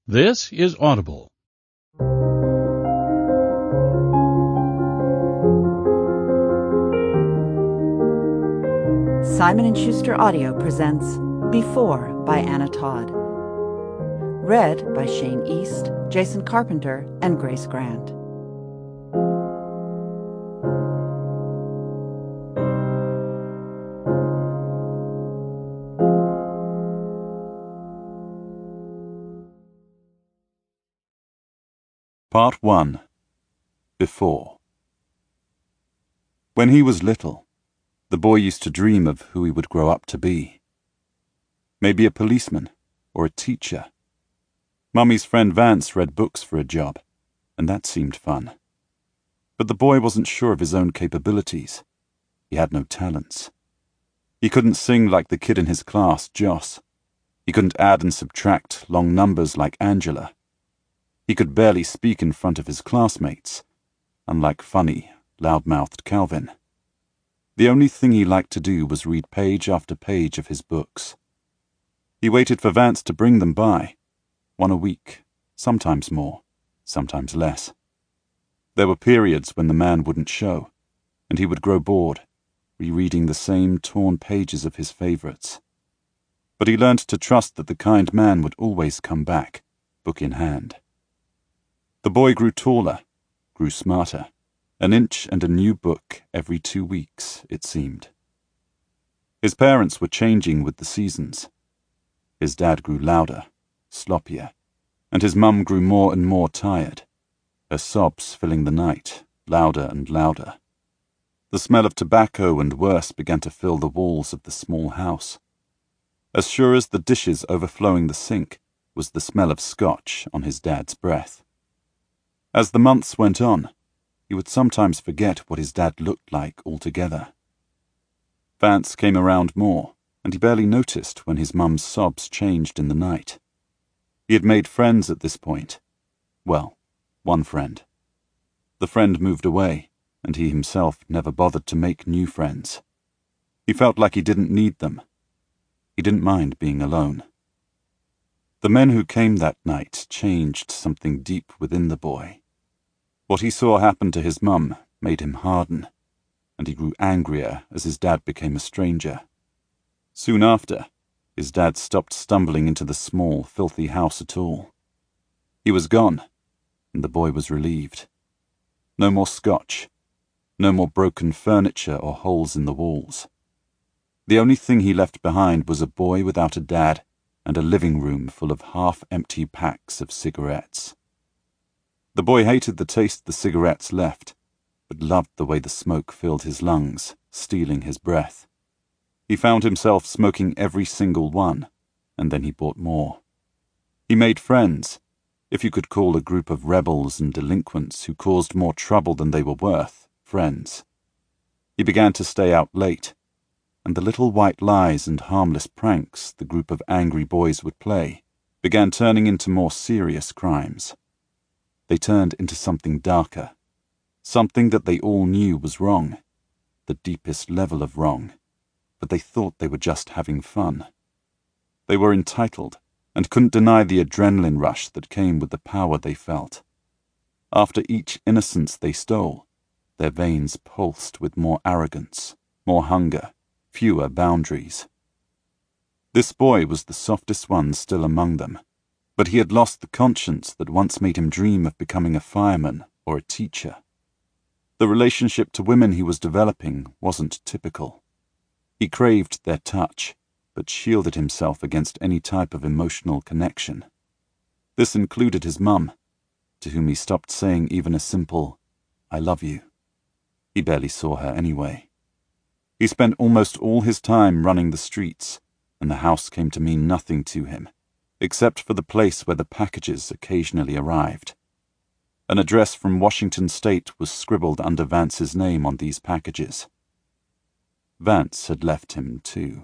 This is Audible. Simon & Schuster Audio presents Before by Anna Todd. Read by Shane East, Jason Carpenter, and Grace Grant. Part 1. Before. When he was little, the boy used to dream of who he would grow up to be. Maybe a policeman or a teacher. Mummy's friend Vance read books for a job, and that seemed fun. But the boy wasn't sure of his own capabilities. He had no talents. He couldn't sing like the kid in his class, Joss. He couldn't add and subtract long numbers like Angela. He could barely speak in front of his classmates, unlike funny, loud-mouthed Calvin. The only thing he liked to do was read page after page of his books. He waited for Vance to bring them by, one a week, sometimes more, sometimes less. There were periods when the man wouldn't show, and he would grow bored, rereading the same torn pages of his favorites. But he learned to trust that the kind man would always come back, book in hand. The boy grew taller, grew smarter, an inch and a new book every 2 weeks, it seemed. His parents were changing with the seasons. His dad grew louder, sloppier, and his mum grew more and more tired, her sobs filling the night, louder and louder. The smell of tobacco and worse began to fill the walls of the small house. As sure as the dishes overflowing the sink was the smell of scotch on his dad's breath. As the months went on, he would sometimes forget what his dad looked like altogether. Vance came around more, and he barely noticed when his mum's sobs changed in the night. He had made friends at this point. Well, one friend. The friend moved away, and he himself never bothered to make new friends. He felt like he didn't need them. He didn't mind being alone. The men who came that night changed something deep within the boy. What he saw happen to his mum made him harden, and he grew angrier as his dad became a stranger. Soon after, his dad stopped stumbling into the small, filthy house at all. He was gone, and the boy was relieved. No more scotch, no more broken furniture or holes in the walls. The only thing he left behind was a boy without a dad and a living room full of half-empty packs of cigarettes. The boy hated the taste the cigarettes left, but loved the way the smoke filled his lungs, stealing his breath. He found himself smoking every single one, and then he bought more. He made friends, if you could call a group of rebels and delinquents who caused more trouble than they were worth, friends. He began to stay out late, and the little white lies and harmless pranks the group of angry boys would play began turning into more serious crimes. They turned into something darker, something that they all knew was wrong, the deepest level of wrong, but they thought they were just having fun. They were entitled and couldn't deny the adrenaline rush that came with the power they felt. After each innocence they stole, their veins pulsed with more arrogance, more hunger, fewer boundaries. This boy was the softest one still among them, but he had lost the conscience that once made him dream of becoming a fireman or a teacher. The relationship to women he was developing wasn't typical. He craved their touch, but shielded himself against any type of emotional connection. This included his mum, to whom he stopped saying even a simple, "I love you." He barely saw her anyway. He spent almost all his time running the streets, and the house came to mean nothing to him, except for the place where the packages occasionally arrived. An address from Washington State was scribbled under Vance's name on these packages. Vance had left him, too.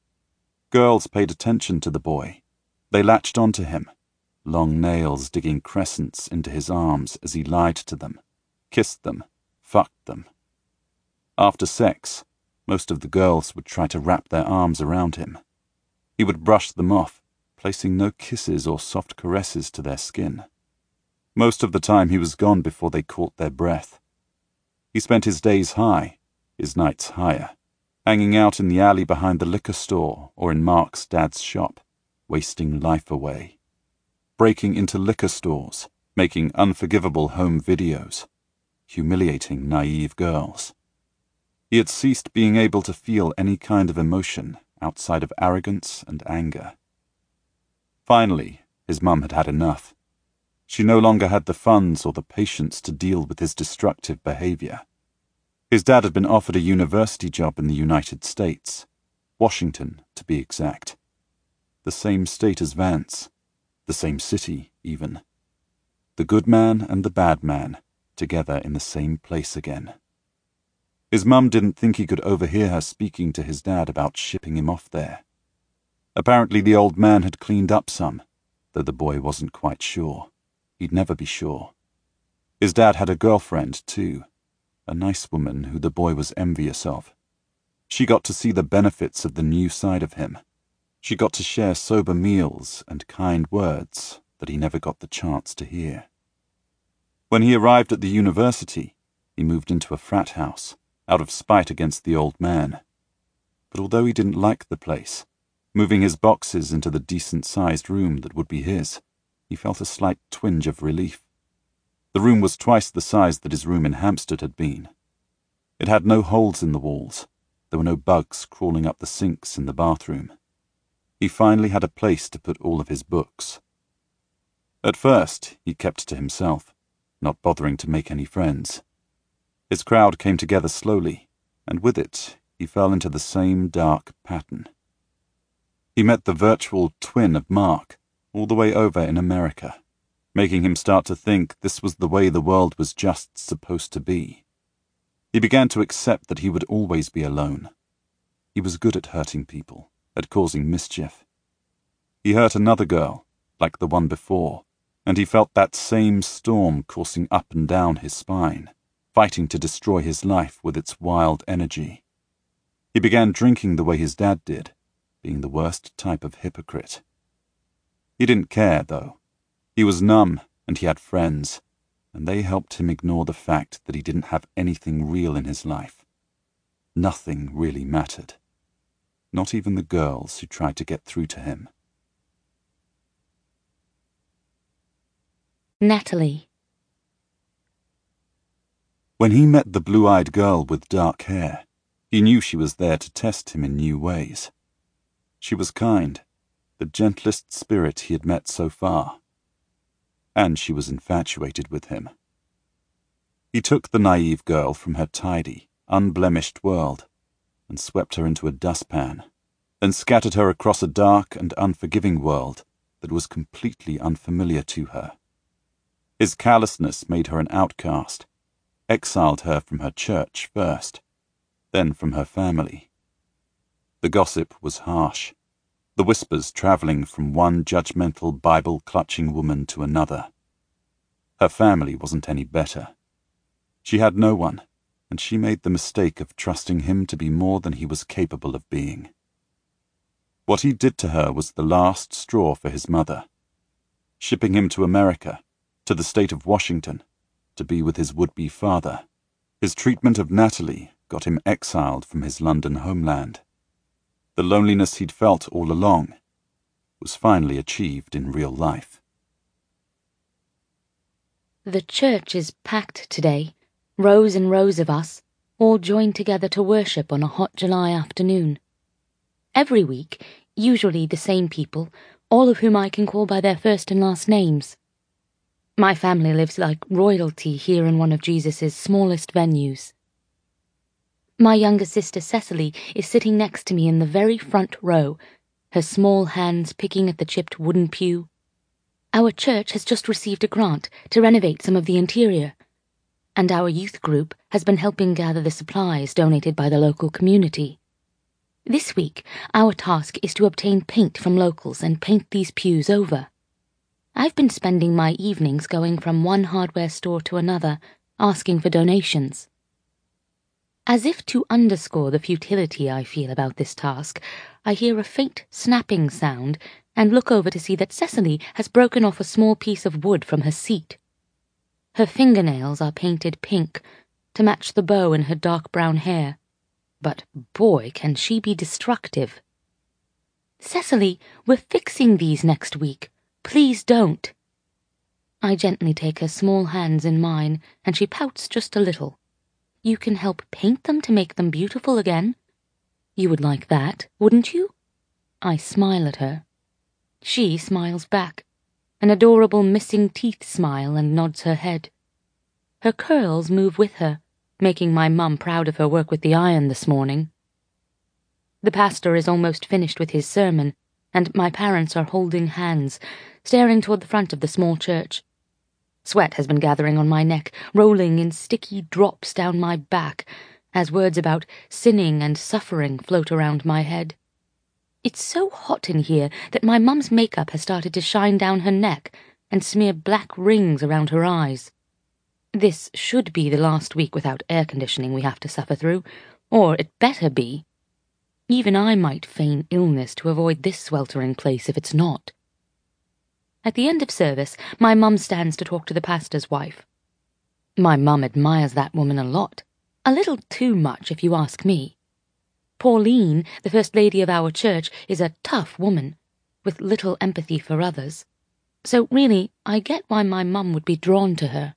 Girls paid attention to the boy. They latched onto him, long nails digging crescents into his arms as he lied to them, kissed them, fucked them. After sex, most of the girls would try to wrap their arms around him. He would brush them off, placing no kisses or soft caresses to their skin. Most of the time he was gone before they caught their breath. He spent his days high, his nights higher, hanging out in the alley behind the liquor store or in Mark's dad's shop, wasting life away. Breaking into liquor stores, making unforgivable home videos, humiliating naive girls. He had ceased being able to feel any kind of emotion outside of arrogance and anger. Finally, his mum had had enough. She no longer had the funds or the patience to deal with his destructive behavior. His dad had been offered a university job in the United States, Washington to be exact. The same state as Vance, the same city even. The good man and the bad man together in the same place again. His mum didn't think he could overhear her speaking to his dad about shipping him off there. Apparently the old man had cleaned up some, though the boy wasn't quite sure. He'd never be sure. His dad had a girlfriend, too, a nice woman who the boy was envious of. She got to see the benefits of the new side of him. She got to share sober meals and kind words that he never got the chance to hear. When he arrived at the university, he moved into a frat house, out of spite against the old man. But although he didn't like the place, moving his boxes into the decent-sized room that would be his, he felt a slight twinge of relief. The room was twice the size that his room in Hampstead had been. It had no holes in the walls. There were no bugs crawling up the sinks in the bathroom. He finally had a place to put all of his books. At first, he kept to himself, not bothering to make any friends. His crowd came together slowly, and with it, he fell into the same dark pattern. He met the virtual twin of Mark, all the way over in America, making him start to think this was the way the world was just supposed to be. He began to accept that he would always be alone. He was good at hurting people, at causing mischief. He hurt another girl, like the one before, and he felt that same storm coursing up and down his spine, fighting to destroy his life with its wild energy. He began drinking the way his dad did, being the worst type of hypocrite. He didn't care, though. He was numb, and he had friends, and they helped him ignore the fact that he didn't have anything real in his life. Nothing really mattered. Not even the girls who tried to get through to him. Natalie. When he met the blue-eyed girl with dark hair, he knew she was there to test him in new ways. She was kind, the gentlest spirit he had met so far. And she was infatuated with him. He took the naive girl from her tidy, unblemished world and swept her into a dustpan, then scattered her across a dark and unforgiving world that was completely unfamiliar to her. His callousness made her an outcast, exiled her from her church first, then from her family. The gossip was harsh, the whispers travelling from one judgmental Bible-clutching woman to another. Her family wasn't any better. She had no one, and she made the mistake of trusting him to be more than he was capable of being. What he did to her was the last straw for his mother, shipping him to America, to the state of Washington, to be with his would-be father. His treatment of Natalie got him exiled from his London homeland. The loneliness he'd felt all along was finally achieved in real life. The church is packed today, rows and rows of us, all joined together to worship on a hot July afternoon. Every week, usually the same people, all of whom I can call by their first and last names. My family lives like royalty here in one of Jesus' smallest venues. My younger sister Cecily is sitting next to me in the very front row, her small hands picking at the chipped wooden pew. Our church has just received a grant to renovate some of the interior, and our youth group has been helping gather the supplies donated by the local community. This week, our task is to obtain paint from locals and paint these pews over. I've been spending my evenings going from one hardware store to another, asking for donations. As if to underscore the futility I feel about this task, I hear a faint snapping sound and look over to see that Cecily has broken off a small piece of wood from her seat. Her fingernails are painted pink to match the bow in her dark brown hair, but boy, can she be destructive. "Cecily, we're fixing these next week. Please don't." I gently take her small hands in mine, and she pouts just a little. "You can help paint them to make them beautiful again. You would like that, wouldn't you?" I smile at her. She smiles back, an adorable missing teeth smile, and nods her head. Her curls move with her, making my mum proud of her work with the iron this morning. The pastor is almost finished with his sermon, and my parents are holding hands, staring toward the front of the small church. Sweat has been gathering on my neck, rolling in sticky drops down my back, as words about sinning and suffering float around my head. It's so hot in here that my mum's makeup has started to shine down her neck and smear black rings around her eyes. This should be the last week without air conditioning we have to suffer through, or it better be. Even I might feign illness to avoid this sweltering place if it's not. At the end of service, my mum stands to talk to the pastor's wife. My mum admires that woman a lot, a little too much if you ask me. Pauline, the first lady of our church, is a tough woman, with little empathy for others. So really, I get why my mum would be drawn to her.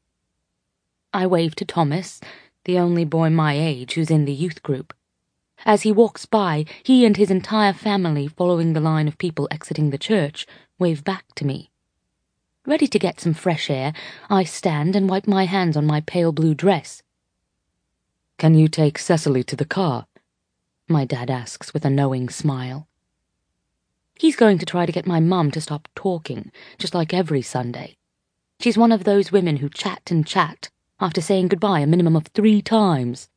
I wave to Thomas, the only boy my age who's in the youth group. As he walks by, he and his entire family, following the line of people exiting the church, wave back to me. Ready to get some fresh air, I stand and wipe my hands on my pale blue dress. "Can you take Cecily to the car?" my dad asks with a knowing smile. He's going to try to get my mum to stop talking, just like every Sunday. She's one of those women who chat and chat after saying goodbye a minimum of 3 times.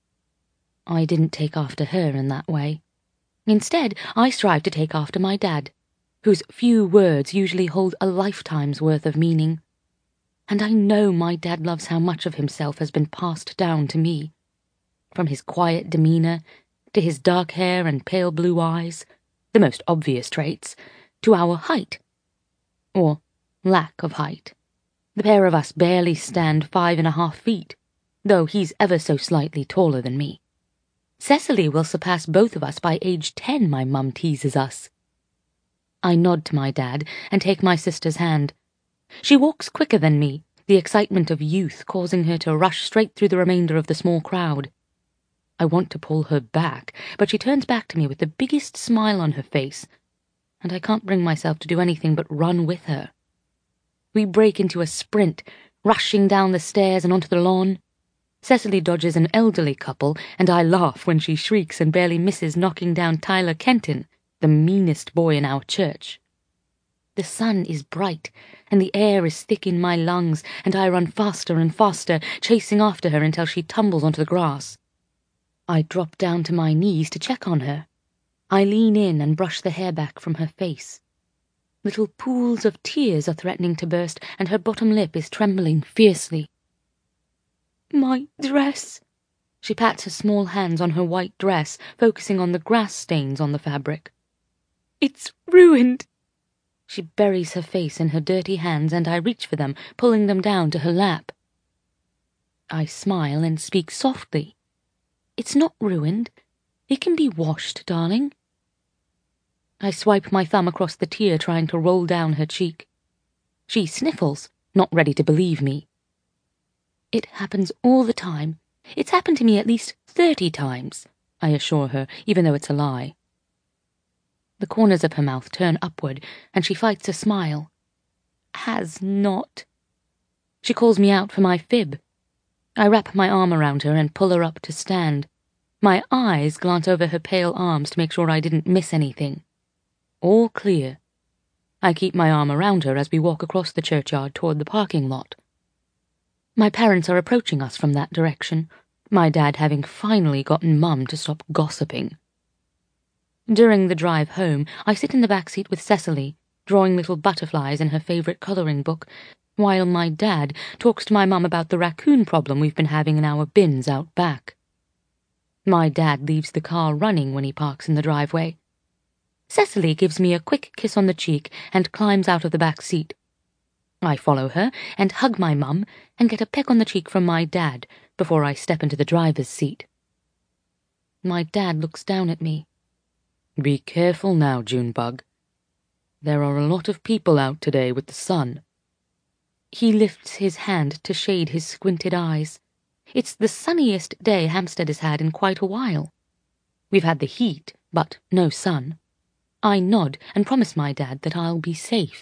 I didn't take after her in that way. Instead, I strive to take after my dad, whose few words usually hold a lifetime's worth of meaning. And I know my dad loves how much of himself has been passed down to me. From his quiet demeanor, to his dark hair and pale blue eyes, the most obvious traits, to our height. Or lack of height. The pair of us barely stand 5.5 feet, though he's ever so slightly taller than me. Cecily will surpass both of us by age 10, my mum teases us. I nod to my dad and take my sister's hand. She walks quicker than me, the excitement of youth causing her to rush straight through the remainder of the small crowd. I want to pull her back, but she turns back to me with the biggest smile on her face, and I can't bring myself to do anything but run with her. We break into a sprint, rushing down the stairs and onto the lawn. Cecily dodges an elderly couple, and I laugh when she shrieks and barely misses knocking down Tyler Kenton, the meanest boy in our church. The sun is bright, and the air is thick in my lungs, and I run faster and faster, chasing after her until she tumbles onto the grass. I drop down to my knees to check on her. I lean in and brush the hair back from her face. Little pools of tears are threatening to burst, and her bottom lip is trembling fiercely. "My dress." She pats her small hands on her white dress, focusing on the grass stains on the fabric. "It's ruined." She buries her face in her dirty hands, and I reach for them, pulling them down to her lap. I smile and speak softly. "It's not ruined. It can be washed, darling." I swipe my thumb across the tear trying to roll down her cheek. She sniffles, not ready to believe me. "It happens all the time. It's happened to me at least 30 times, I assure her, even though it's a lie. The corners of her mouth turn upward, and she fights a smile. "Has not." She calls me out for my fib. I wrap my arm around her and pull her up to stand. My eyes glance over her pale arms to make sure I didn't miss anything. All clear. I keep my arm around her as we walk across the churchyard toward the parking lot. My parents are approaching us from that direction, my dad having finally gotten Mum to stop gossiping. During the drive home, I sit in the back seat with Cecily, drawing little butterflies in her favourite colouring book, while my dad talks to my mum about the raccoon problem we've been having in our bins out back. My dad leaves the car running when he parks in the driveway. Cecily gives me a quick kiss on the cheek and climbs out of the back seat. I follow her and hug my mum and get a peck on the cheek from my dad before I step into the driver's seat. My dad looks down at me. "Be careful now, Junebug. There are a lot of people out today with the sun." He lifts his hand to shade his squinted eyes. It's the sunniest day Hampstead has had in quite a while. We've had the heat, but no sun. I nod and promise my dad that I'll be safe.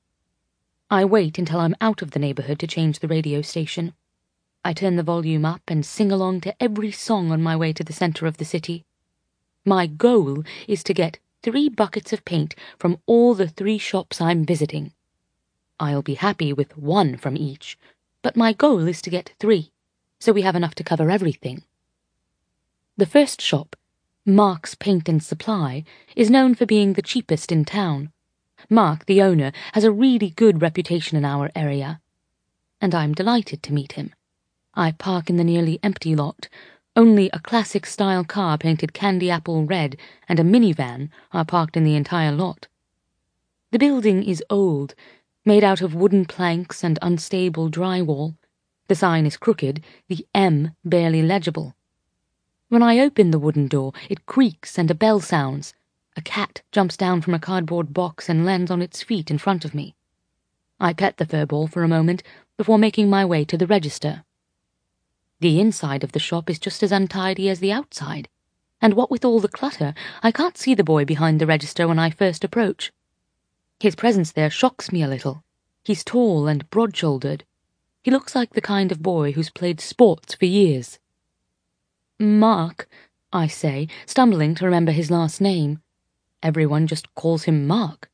I wait until I'm out of the neighborhood to change the radio station. I turn the volume up and sing along to every song on my way to the center of the city. My goal is to get 3 buckets of paint from all the 3 shops I'm visiting. I'll be happy with 1 from each, but my goal is to get 3, so we have enough to cover everything. The first shop, Mark's Paint and Supply, is known for being the cheapest in town. Mark, the owner, has a really good reputation in our area, and I'm delighted to meet him. I park in the nearly empty lot. Only a classic-style car painted candy apple red and a minivan are parked in the entire lot. The building is old, made out of wooden planks and unstable drywall. The sign is crooked, the M barely legible. When I open the wooden door, it creaks and a bell sounds. A cat jumps down from a cardboard box and lands on its feet in front of me. I pet the furball for a moment before making my way to the register. The inside of the shop is just as untidy as the outside, and what with all the clutter, I can't see the boy behind the register when I first approach. His presence there shocks me a little. He's tall and broad-shouldered. He looks like the kind of boy who's played sports for years. "Mark," I say, stumbling to remember his last name. Everyone just calls him Mark.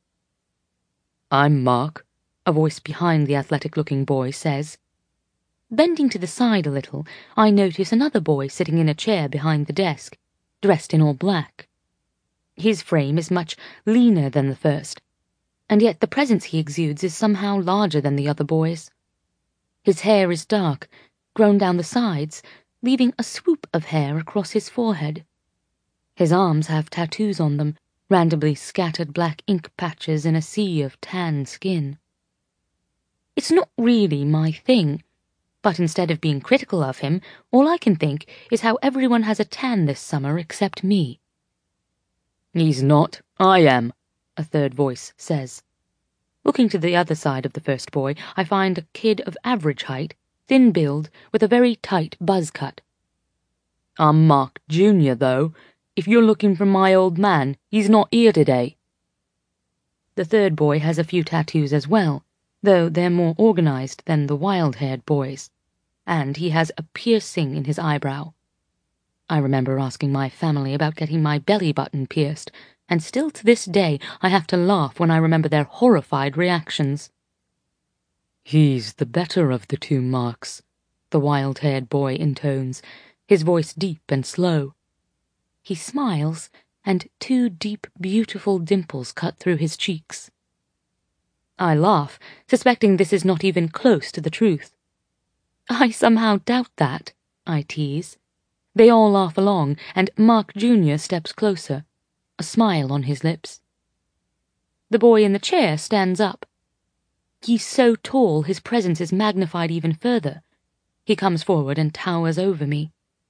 "I'm Mark," a voice behind the athletic-looking boy says. Bending to the side a little, I notice another boy sitting in a chair behind the desk, dressed in all black. His frame is much leaner than the first, and yet the presence he exudes is somehow larger than the other boys. His hair is dark, grown down the sides, leaving a swoop of hair across his forehead. His arms have tattoos on them, randomly scattered black ink patches in a sea of tan skin. It's not really my thing, but instead of being critical of him, all I can think is how everyone has a tan this summer except me. "He's not, I am," a third voice says. Looking to the other side of the first boy, I find a kid of average height, thin build, with a very tight buzz cut. "I'm Mark Jr., though. If you're looking for my old man, he's not here today." The third boy has a few tattoos as well, though they're more organized than the wild-haired boys, and he has a piercing in his eyebrow. I remember asking my family about getting my belly button pierced, and still to this day I have to laugh when I remember their horrified reactions. "He's the better of the 2 Marks," the wild-haired boy intones, his voice deep and slow. He smiles, and 2 deep, beautiful dimples cut through his cheeks. I laugh, suspecting this is not even close to the truth. "I somehow doubt that," I tease. They all laugh along, and Mark Jr. steps closer, a smile on his lips. The boy in the chair stands up. He's so tall his presence is magnified even further. He comes forward and towers over me.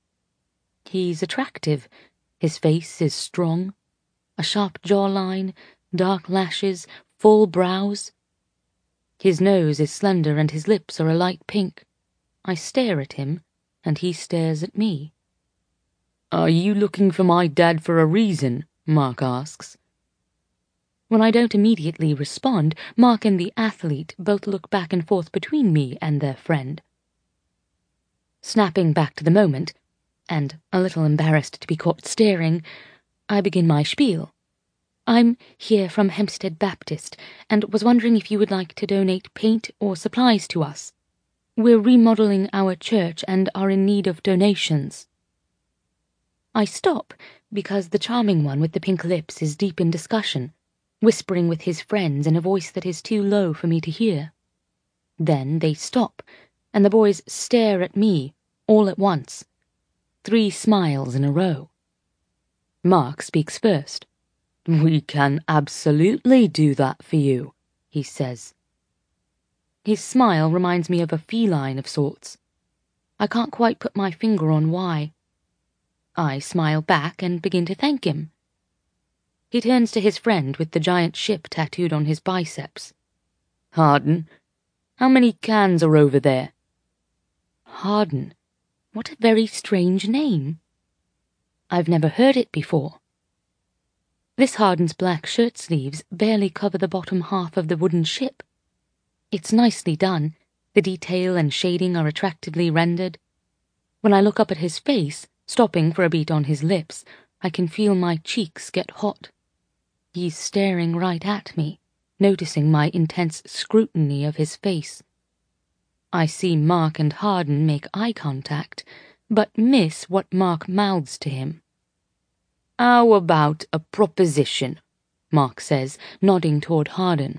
He's attractive. His face is strong. A sharp jawline, dark lashes, full brows. His nose is slender and his lips are a light pink. I stare at him, and he stares at me. "Are you looking for my dad for a reason?" Mark asks. When I don't immediately respond, Mark and the athlete both look back and forth between me and their friend. Snapping back to the moment, and a little embarrassed to be caught staring, I begin my spiel. "I'm here from Hempstead Baptist, and was wondering if you would like to donate paint or supplies to us. We're remodeling our church and are in need of donations." I stop, because the charming one with the pink lips is deep in discussion, whispering with his friends in a voice that is too low for me to hear. Then they stop, and the boys stare at me, all at once. 3 smiles in a row. Mark speaks first. We can absolutely do that for you, he says. His smile reminds me of a feline of sorts. I can't quite put my finger on why. I smile back and begin to thank him. He turns to his friend with the giant ship tattooed on his biceps. Harden, how many cans are over there? Harden? What a very strange name. I've never heard it before. This Harden's black shirt sleeves barely cover the bottom half of the wooden ship. It's nicely done. The detail and shading are attractively rendered. When I look up at his face, stopping for a beat on his lips, I can feel my cheeks get hot. He's staring right at me, noticing my intense scrutiny of his face. I see Mark and Harden make eye contact, but miss what Mark mouths to him. How about a proposition? Mark says, nodding toward Harden.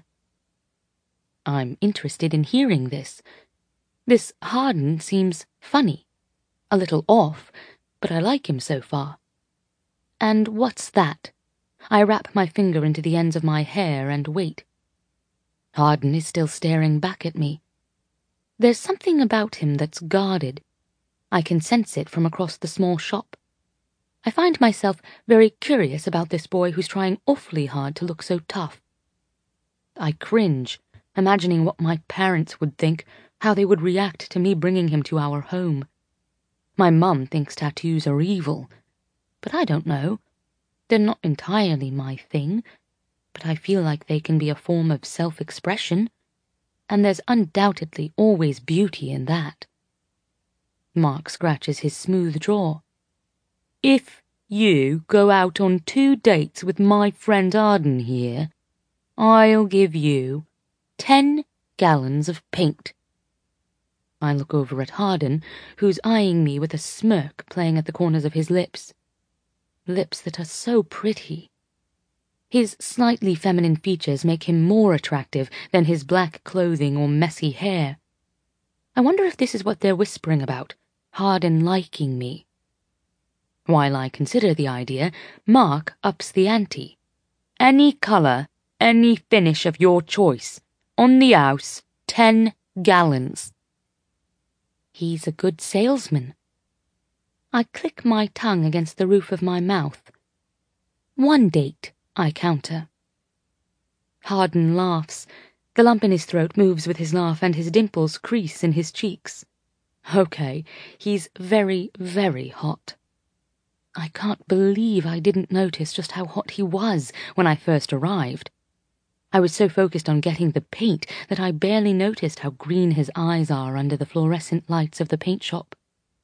I'm interested in hearing this. This Harden seems funny, a little off, but I like him so far. And what's that? I wrap my finger into the ends of my hair and wait. Harden is still staring back at me. There's something about him that's guarded. I can sense it from across the small shop. I find myself very curious about this boy who's trying awfully hard to look so tough. I cringe, imagining what my parents would think, how they would react to me bringing him to our home. My mum thinks tattoos are evil, but I don't know. They're not entirely my thing, but I feel like they can be a form of self-expression, and there's undoubtedly always beauty in that. Mark scratches his smooth jaw. If you go out on 2 dates with my friend Harden here, I'll give you 10 gallons of paint. I look over at Harden, who's eyeing me with a smirk playing at the corners of his lips. Lips that are so pretty. His slightly feminine features make him more attractive than his black clothing or messy hair. I wonder if this is what they're whispering about, Harden liking me. While I consider the idea, Mark ups the ante. Any colour, any finish of your choice. On the house, 10 gallons. He's a good salesman. I click my tongue against the roof of my mouth. 1 date, I counter. Harden laughs. The lump in his throat moves with his laugh and his dimples crease in his cheeks. Okay, he's very, very hot. I can't believe I didn't notice just how hot he was when I first arrived. I was so focused on getting the paint that I barely noticed how green his eyes are under the fluorescent lights of the paint shop.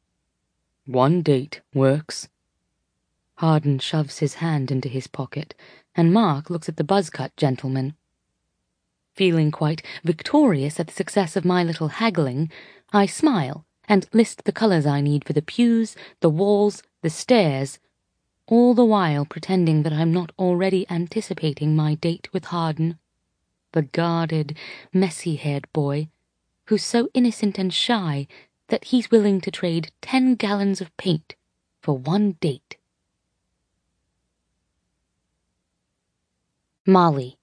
1 date works. Harden shoves his hand into his pocket, and Mark looks at the buzz-cut gentleman. Feeling quite victorious at the success of my little haggling, I smile and list the colours I need for the pews, the walls, the stairs, all the while pretending that I'm not already anticipating my date with Harden, the guarded, messy-haired boy, who's so innocent and shy that he's willing to trade 10 gallons of paint for 1 date. Molly.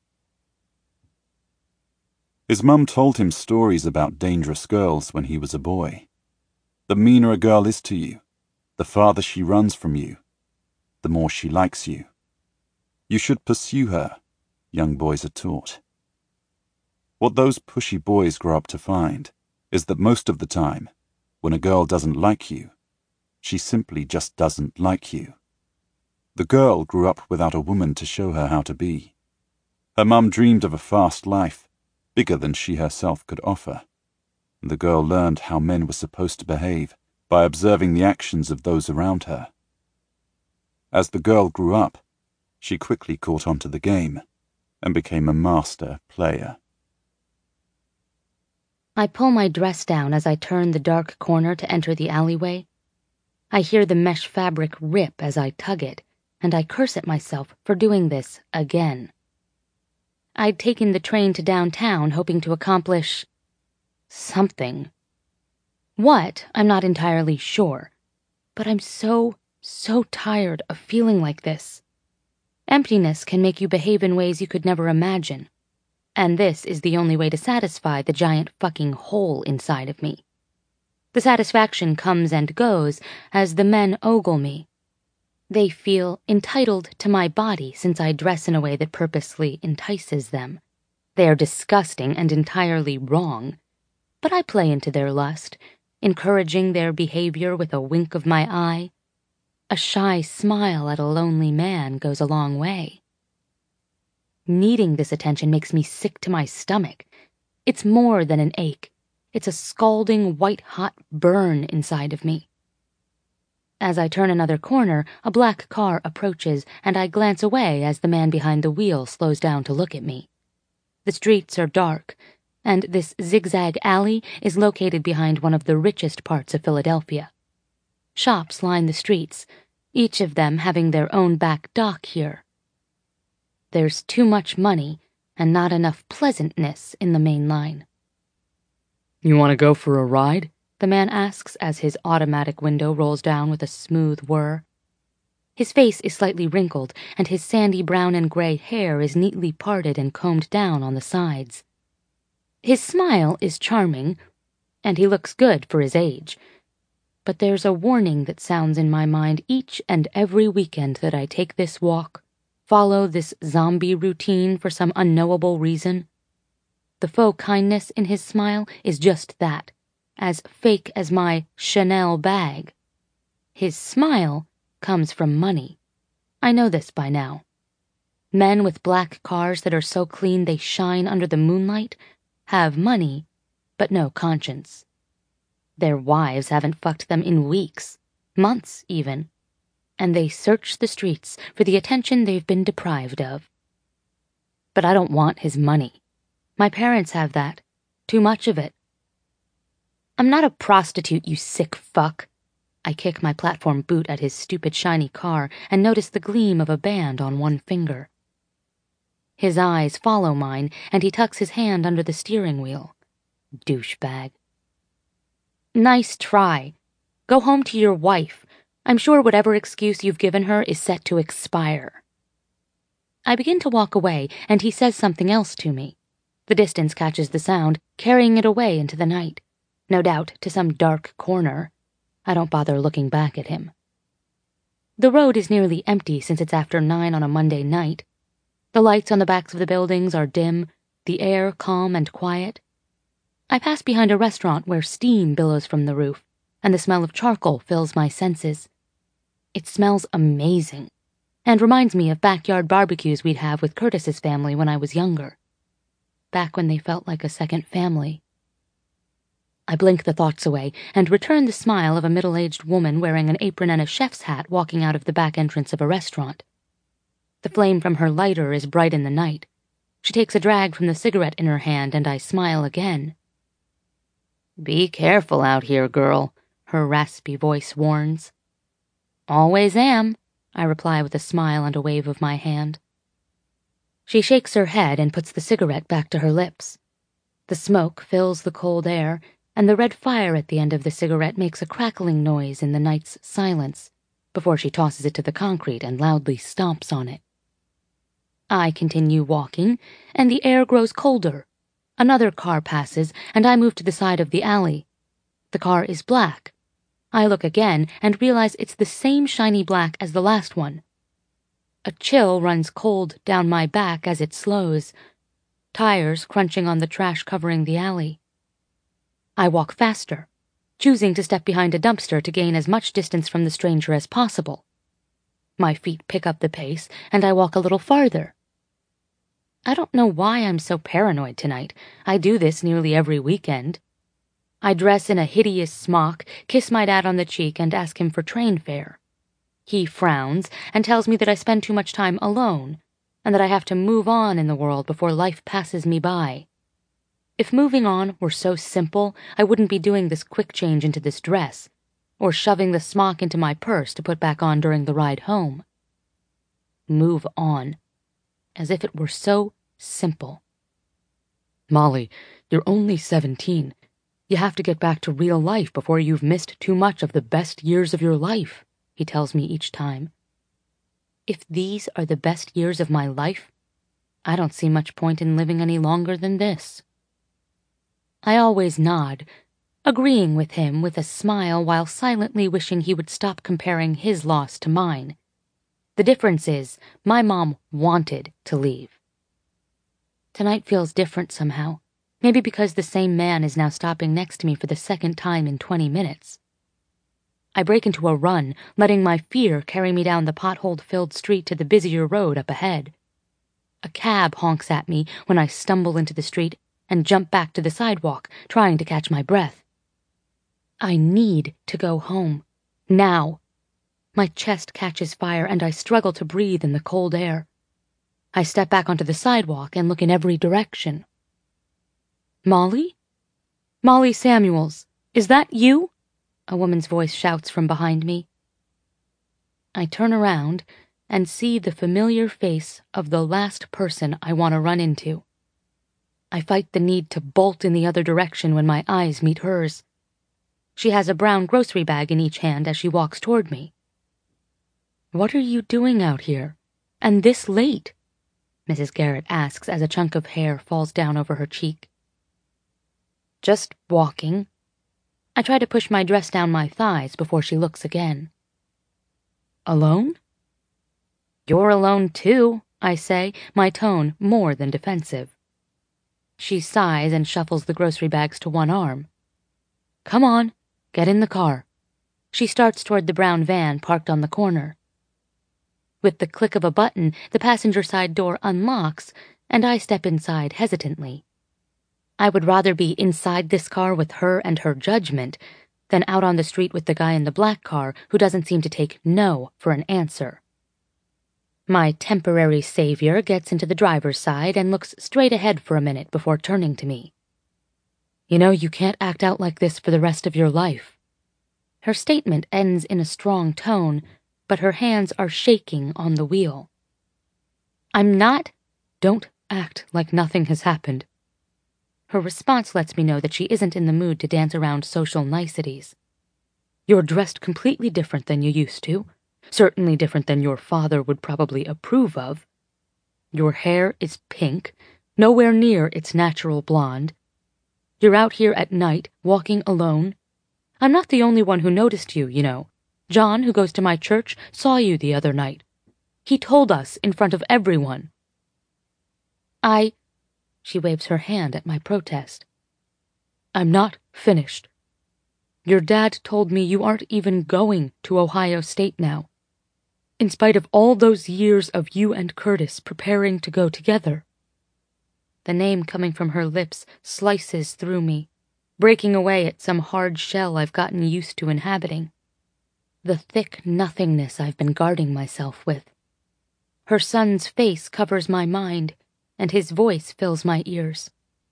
His mum told him stories about dangerous girls when he was a boy. The meaner a girl is to you, the farther she runs from you, the more she likes you. You should pursue her, young boys are taught. What those pushy boys grow up to find is that most of the time, when a girl doesn't like you, she simply just doesn't like you. The girl grew up without a woman to show her how to be. Her mum dreamed of a fast life, bigger than she herself could offer. The girl learned how men were supposed to behave by observing the actions of those around her. As the girl grew up, she quickly caught on to the game and became a master player. I pull my dress down as I turn the dark corner to enter the alleyway. I hear the mesh fabric rip as I tug it, and I curse at myself for doing this again. I'd taken the train to downtown hoping to accomplish something. What, I'm not entirely sure, but I'm so tired of feeling like this. Emptiness can make you behave in ways you could never imagine, and this is the only way to satisfy the giant fucking hole inside of me. The satisfaction comes and goes as the men ogle me. They feel entitled to my body since I dress in a way that purposely entices them. They are disgusting and entirely wrong, but I play into their lust, encouraging their behavior with a wink of my eye. A shy smile at a lonely man goes a long way. Needing this attention makes me sick to my stomach. It's more than an ache. It's a scalding, white-hot burn inside of me. As I turn another corner, a black car approaches, and I glance away as the man behind the wheel slows down to look at me. The streets are dark, and this zigzag alley is located behind one of the richest parts of Philadelphia. Shops line the streets, each of them having their own back dock here. There's too much money and not enough pleasantness in the main line. "You want to go for a ride?" the man asks as his automatic window rolls down with a smooth whir. His face is slightly wrinkled, and his sandy brown and gray hair is neatly parted and combed down on the sides. His smile is charming, and he looks good for his age. But there's a warning that sounds in my mind each and every weekend that I take this walk, follow this zombie routine for some unknowable reason. The faux kindness in his smile is just that, as fake as my Chanel bag. His smile comes from money. I know this by now. Men with black cars that are so clean they shine under the moonlight have money, but no conscience. Their wives haven't fucked them in weeks, months even, and they search the streets for the attention they've been deprived of. But I don't want his money. My parents have that. Too much of it. "I'm not a prostitute, you sick fuck." I kick my platform boot at his stupid shiny car and notice the gleam of a band on one finger. His eyes follow mine, and he tucks his hand under the steering wheel. Douchebag. "Nice try. Go home to your wife. I'm sure whatever excuse you've given her is set to expire." I begin to walk away, and he says something else to me. The distance catches the sound, carrying it away into the night. No doubt to some dark corner. I don't bother looking back at him. The road is nearly empty since it's after 9 on a Monday night. The lights on the backs of the buildings are dim, the air calm and quiet. I pass behind a restaurant where steam billows from the roof, and the smell of charcoal fills my senses. It smells amazing, and reminds me of backyard barbecues we'd have with Curtis's family when I was younger. Back when they felt like a second family. I blink the thoughts away and return the smile of a middle-aged woman wearing an apron and a chef's hat walking out of the back entrance of a restaurant. The flame from her lighter is bright in the night. She takes a drag from the cigarette in her hand, and I smile again. "Be careful out here, girl," her raspy voice warns. "Always am," I reply with a smile and a wave of my hand. She shakes her head and puts the cigarette back to her lips. The smoke fills the cold air, and the red fire at the end of the cigarette makes a crackling noise in the night's silence before she tosses it to the concrete and loudly stomps on it. I continue walking, and the air grows colder. Another car passes, and I move to the side of the alley. The car is black. I look again and realize it's the same shiny black as the last one. A chill runs cold down my back as it slows, tires crunching on the trash covering the alley. I walk faster, choosing to step behind a dumpster to gain as much distance from the stranger as possible. My feet pick up the pace, and I walk a little farther. I don't know why I'm so paranoid tonight. I do this nearly every weekend. I dress in a hideous smock, kiss my dad on the cheek, and ask him for train fare. He frowns and tells me that I spend too much time alone, and that I have to move on in the world before life passes me by. If moving on were so simple, I wouldn't be doing this quick change into this dress, or shoving the smock into my purse to put back on during the ride home. Move on. As if it were so simple. "Molly, you're only 17. You have to get back to real life before you've missed too much of the best years of your life," he tells me each time. if these are the best years of my life, I don't see much point in living any longer than this. I always nod, agreeing with him with a smile while silently wishing he would stop comparing his loss to mine. The difference is, my mom wanted to leave. Tonight feels different somehow, maybe because the same man is now stopping next to me for the second time in 20 minutes. I break into a run, letting my fear carry me down the pothole-filled street to the busier road up ahead. A cab honks at me when I stumble into the street and jump back to the sidewalk, trying to catch my breath. I need to go home. Now. My chest catches fire and I struggle to breathe in the cold air. I step back onto the sidewalk and look in every direction. Molly? Molly Samuels, is that you? A woman's voice shouts from behind me. I turn around and see the familiar face of the last person I want to run into. I fight the need to bolt in the other direction when my eyes meet hers. She has a brown grocery bag in each hand as she walks toward me. What are you doing out here? And this late? Mrs. Garrett asks as a chunk of hair falls down over her cheek. Just walking. I try to push my dress down my thighs before she looks again. Alone? You're alone too, I say, my tone more than defensive. She sighs and shuffles the grocery bags to one arm. Come on, get in the car. She starts toward the brown van parked on the corner. With the click of a button, the passenger side door unlocks, and I step inside hesitantly. I would rather be inside this car with her and her judgment than out on the street with the guy in the black car who doesn't seem to take no for an answer. My temporary savior gets into the driver's side and looks straight ahead for a minute before turning to me. You know, you can't act out like this for the rest of your life. Her statement ends in a strong tone, but her hands are shaking on the wheel. I'm not. Don't act like nothing has happened. Her response lets me know that she isn't in the mood to dance around social niceties. You're dressed completely different than you used to. Certainly different than your father would probably approve of. Your hair is pink, nowhere near its natural blonde. You're out here at night, walking alone. I'm not the only one who noticed you, you know. John, who goes to my church, saw you the other night. He told us in front of everyone. She waves her hand at my protest. I'm not finished. Your dad told me you aren't even going to Ohio State now. In spite of all those years of you and Curtis preparing to go together. The name coming from her lips slices through me, breaking away at some hard shell I've gotten used to inhabiting. The thick nothingness I've been guarding myself with. Her son's face covers my mind, and his voice fills my ears.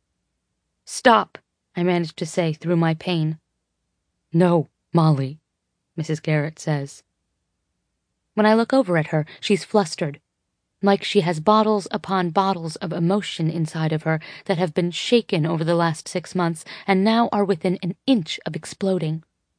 Stop, I manage to say through my pain. No, Molly, Mrs. Garrett says. When I look over at her, she's flustered, like she has bottles upon bottles of emotion inside of her that have been shaken over the last 6 months and now are within an inch of exploding.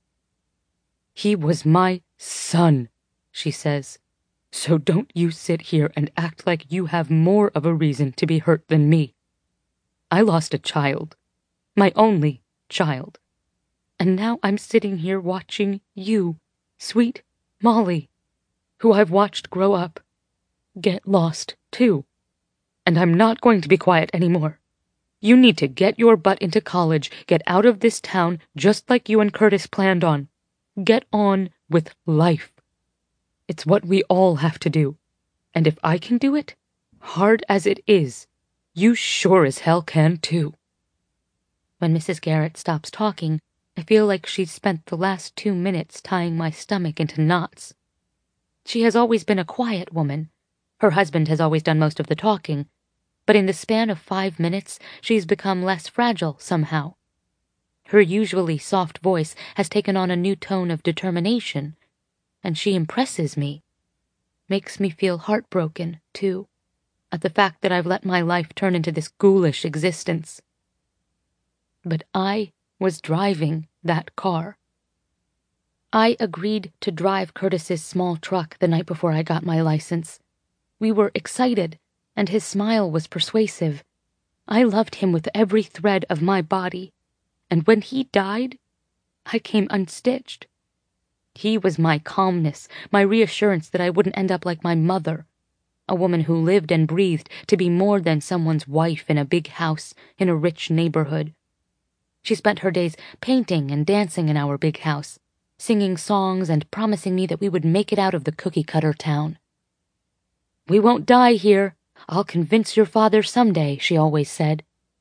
He was my son, she says, so don't you sit here and act like you have more of a reason to be hurt than me. I lost a child, my only child, and now I'm sitting here watching you, sweet Molly, who I've watched grow up, get lost, too. And I'm not going to be quiet anymore. You need to get your butt into college, get out of this town just like you and Curtis planned on. Get on with life. It's what we all have to do. And if I can do it, hard as it is, you sure as hell can too. When Mrs. Garrett stops talking, I feel like she's spent the last 2 minutes tying my stomach into knots. She has always been a quiet woman. Her husband has always done most of the talking, but in the span of 5 minutes, she's become less fragile somehow. Her usually soft voice has taken on a new tone of determination, and she impresses me. Makes me feel heartbroken, too, at the fact that I've let my life turn into this ghoulish existence. But I was driving that car. I agreed to drive Curtis's small truck the night before I got my license. We were excited, and his smile was persuasive. I loved him with every thread of my body, and when he died, I came unstitched. He was my calmness, my reassurance that I wouldn't end up like my mother, a woman who lived and breathed to be more than someone's wife in a big house in a rich neighborhood. She spent her days painting and dancing in our big house, singing songs and promising me that we would make it out of the cookie-cutter town. "We won't die here. I'll convince your father someday," she always said.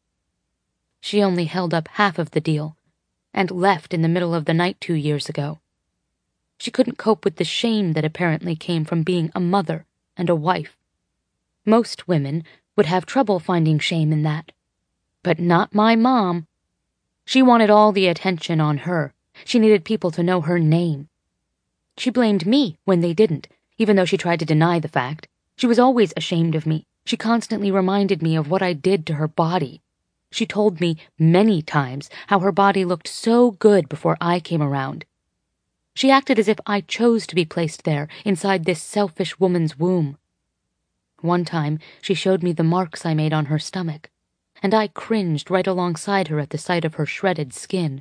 She only held up half of the deal, and left in the middle of the night 2 years ago. She couldn't cope with the shame that apparently came from being a mother and a wife. Most women would have trouble finding shame in that. But not my mom. She wanted all the attention on her. She needed people to know her name. She blamed me when they didn't, even though she tried to deny the fact. She was always ashamed of me. She constantly reminded me of what I did to her body. She told me many times how her body looked so good before I came around. She acted as if I chose to be placed there, inside this selfish woman's womb. One time, she showed me the marks I made on her stomach, and I cringed right alongside her at the sight of her shredded skin.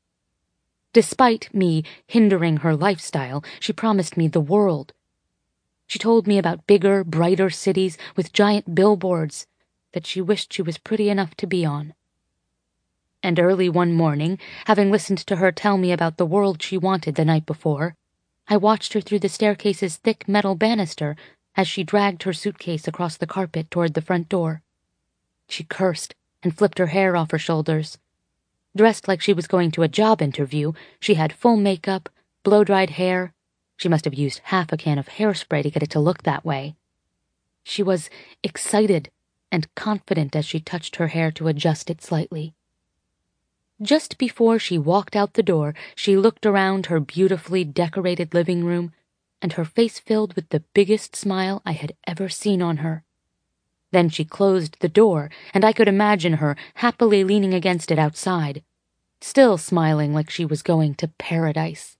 Despite me hindering her lifestyle, she promised me the world. She told me about bigger, brighter cities with giant billboards that she wished she was pretty enough to be on. And early one morning, having listened to her tell me about the world she wanted the night before, I watched her through the staircase's thick metal banister as she dragged her suitcase across the carpet toward the front door. She cursed and flipped her hair off her shoulders. Dressed like she was going to a job interview, she had full makeup, blow-dried hair. She must have used half a can of hairspray to get it to look that way. She was excited and confident as she touched her hair to adjust it slightly. Just before she walked out the door, she looked around her beautifully decorated living room, and her face filled with the biggest smile I had ever seen on her. Then she closed the door, and I could imagine her happily leaning against it outside, still smiling like she was going to paradise.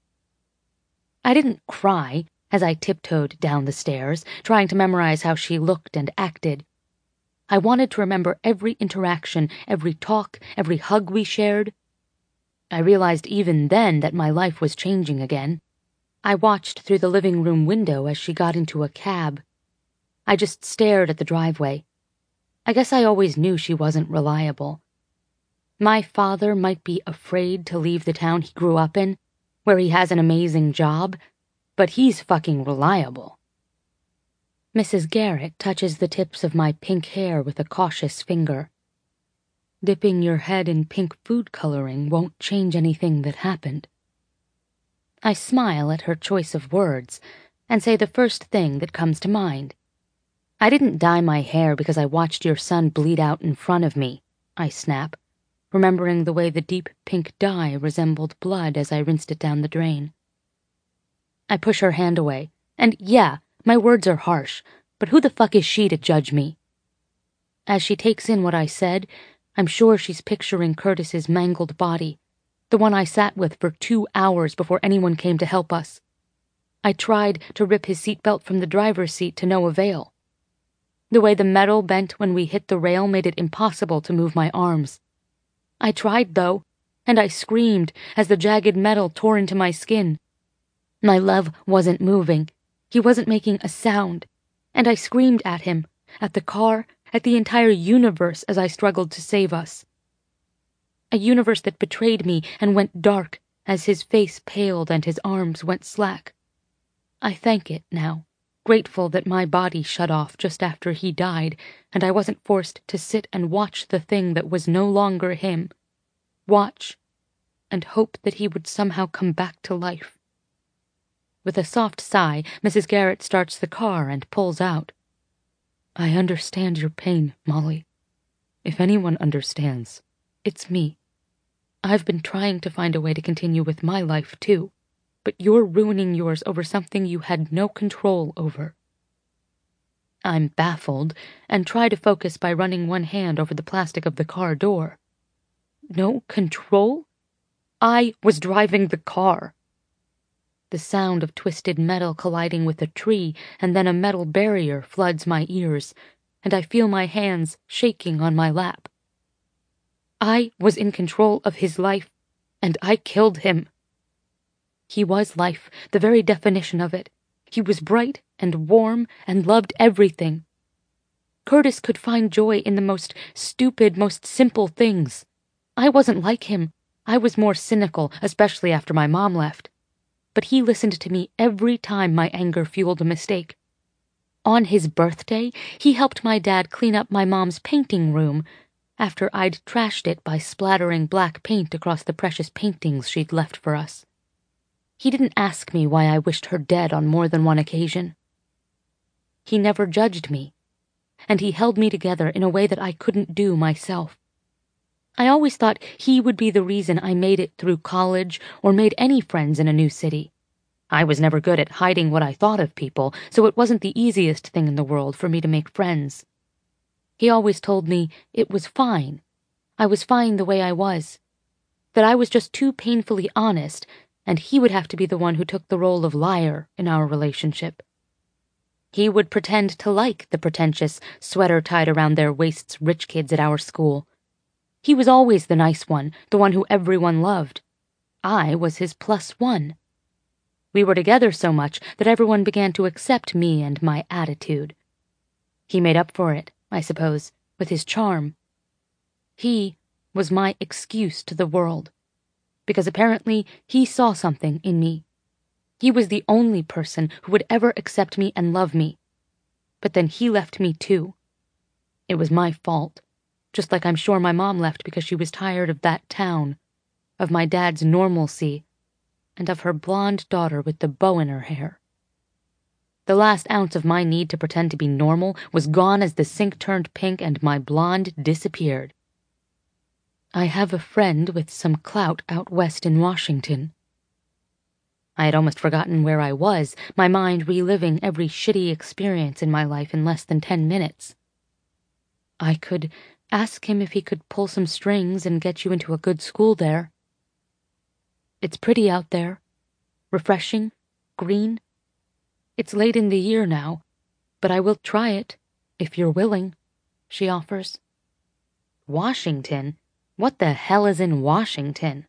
I didn't cry as I tiptoed down the stairs, trying to memorize how she looked and acted. I wanted to remember every interaction, every talk, every hug we shared. I realized even then that my life was changing again. I watched through the living room window as she got into a cab. I just stared at the driveway. I guess I always knew she wasn't reliable. My father might be afraid to leave the town he grew up in, where he has an amazing job, but he's fucking reliable. Mrs. Garrett touches the tips of my pink hair with a cautious finger. Dipping your head in pink food coloring won't change anything that happened. I smile at her choice of words and say the first thing that comes to mind. I didn't dye my hair because I watched your son bleed out in front of me, I snap, remembering the way the deep pink dye resembled blood as I rinsed it down the drain. I push her hand away, and yeah, my words are harsh, but who the fuck is she to judge me? As she takes in what I said, I'm sure she's picturing Curtis's mangled body, the one I sat with for 2 hours before anyone came to help us. I tried to rip his seatbelt from the driver's seat to no avail. The way the metal bent when we hit the rail made it impossible to move my arms. I tried, though, and I screamed as the jagged metal tore into my skin. My love wasn't moving. He wasn't making a sound, and I screamed at him, at the car, at the entire universe as I struggled to save us. A universe that betrayed me and went dark as his face paled and his arms went slack. I thank it now, grateful that my body shut off just after he died, and I wasn't forced to sit and watch the thing that was no longer him. Watch and hope that he would somehow come back to life. With a soft sigh, Mrs. Garrett starts the car and pulls out. I understand your pain, Molly. If anyone understands, it's me. I've been trying to find a way to continue with my life, too, but you're ruining yours over something you had no control over. I'm baffled and try to focus by running one hand over the plastic of the car door. No control? I was driving the car. The sound of twisted metal colliding with a tree, and then a metal barrier floods my ears, and I feel my hands shaking on my lap. I was in control of his life, and I killed him. He was life, the very definition of it. He was bright and warm and loved everything. Curtis could find joy in the most stupid, most simple things. I wasn't like him. I was more cynical, especially after my mom left. But he listened to me every time my anger fueled a mistake. On his birthday, he helped my dad clean up my mom's painting room after I'd trashed it by splattering black paint across the precious paintings she'd left for us. He didn't ask me why I wished her dead on more than one occasion. He never judged me, and he held me together in a way that I couldn't do myself. I always thought he would be the reason I made it through college or made any friends in a new city. I was never good at hiding what I thought of people, so it wasn't the easiest thing in the world for me to make friends. He always told me it was fine. I was fine the way I was. That I was just too painfully honest, and he would have to be the one who took the role of liar in our relationship. He would pretend to like the pretentious, sweater-tied-around-their-waists rich kids at our school. He was always the nice one, the one who everyone loved. I was his +1. We were together so much that everyone began to accept me and my attitude. He made up for it, I suppose, with his charm. He was my excuse to the world, because apparently he saw something in me. He was the only person who would ever accept me and love me. But then he left me too. It was my fault, just like I'm sure my mom left because she was tired of that town, of my dad's normalcy, and of her blonde daughter with the bow in her hair. The last ounce of my need to pretend to be normal was gone as the sink turned pink and my blonde disappeared. I have a friend with some clout out west in Washington. I had almost forgotten where I was, my mind reliving every shitty experience in my life in less than 10 minutes. I could ask him if he could pull some strings and get you into a good school there. It's pretty out there. Refreshing, green. It's late in the year now, but I will try it, if you're willing, she offers. Washington? What the hell is in Washington?